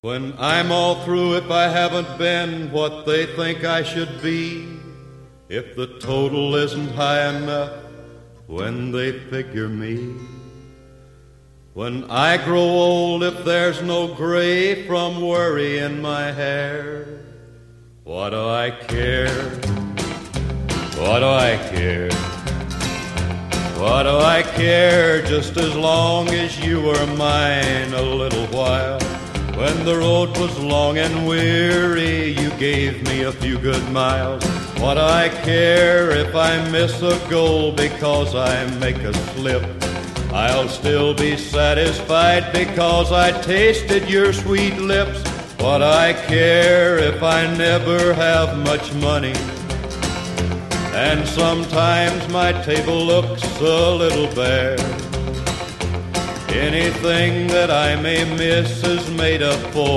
When I'm all through, if I haven't been what they think I should be, if the total isn't high enough when they figure me, when I grow old, if there's no gray from worry in my hair, what do I care? What do I care? What do I care, just as long as you were mine a little while? When the road was long and weary, you gave me a few good miles. What do I care if I miss a goal because I make a slip? I'll still be satisfied because I tasted your sweet lips. What do I care if I never have much money? And sometimes my table looks a little bare. Anything that I may miss is made up for